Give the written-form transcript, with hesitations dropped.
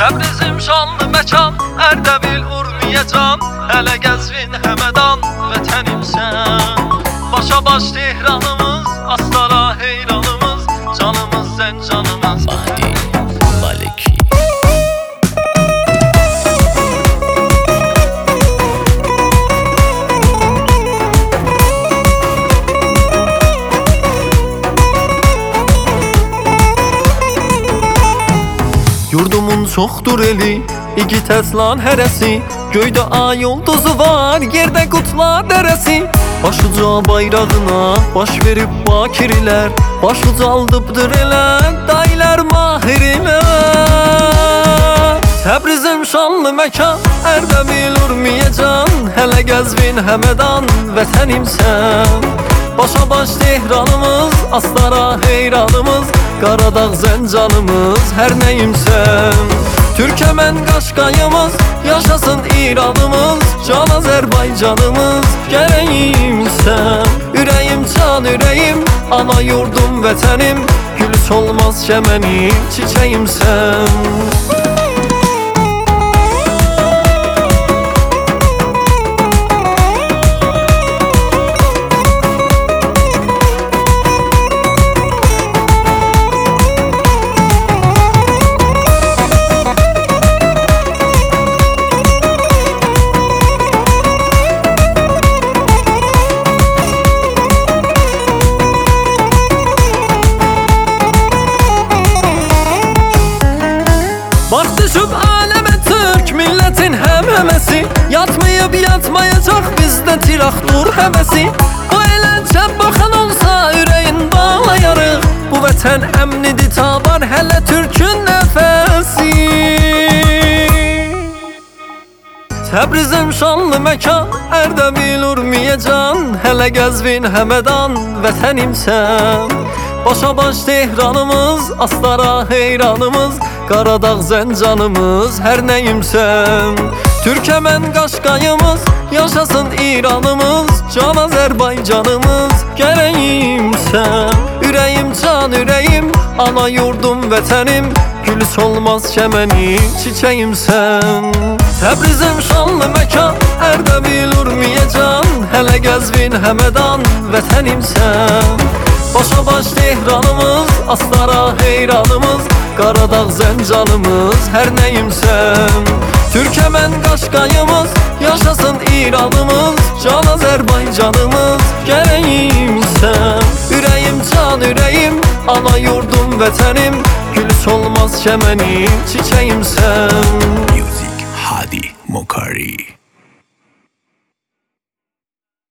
Təbrizim şanlı məkan, Ərdəbil, Urmiyə can, hələ Qəzvin, Həmədan vətənimsən. Başa baş Tehranımız, Astara heyranımız, canımız Zəncanımız. Mahdi Maliki. Yurdumun çoxdur eli, igid əslan hərəsi, göydə ay ulduzu var, yerdə qutlar dərəsi. Başuca bayrağına baş verib bakirlər, baş ucaldıbdır elə dayılar mahirlər. Təbrizim şanlı məkan, Ərdəbil, Urmiyə can, hələ Qəzvin, Həmədan vətənimsən. Başa baş Tehranımız, Astara heyranımız, Qaradağ Zəncanımız, hər nəyimsən. Türkəmən Qaşqayımız, yaşasın İranımız, can Azərbaycanımız, gərəyimsən. Ürəyim can ürəyim, ana yurdum vətənim, gül solmaz çəmənim, çiçəyimsən. Bax düşüb aləmə Türk millətin həməməsi, yatmayıb yatmayacaq bizdə tiraqdur həvəsi. O elə cəb baxan olsa ürəyin bağlayarıq, bu vətən əmnidir tabar hələ Türkün nəfəsi. Təbrizim şanlı məkan, Ərdəbil, Urmiyə can, hələ Qəzvin, Həmədan vətənimsən. Başa baş Tehranımız, Astara heyranımız, Qaradağ Zəncanımız, hər nəyimsən. Türkəmən Qaşqayımız, yaşasın İranımız, can Azərbaycanımız, gərəyimsən. Ürəyim can ürəyim, ana yurdum vətənim, gül solmaz çəmənim, çiçəyimsən. Təbrizim şanlı məkan, Ərdəbil, Urmiyə can, hələ Qəzvin, Həmədan vətənimsən. Başa baş Tehranımız, Astara heyranımız, Qaradağ Zəncanımız, hər nəyimsən. Türkəmən Qaşqayımız, yaşasın İranımız, can Azərbaycanımız, gərəyimsən. Ürəyim can ürəyim, ana yurdum vətənim, gül solmaz çəmənim, çiçəyimsən.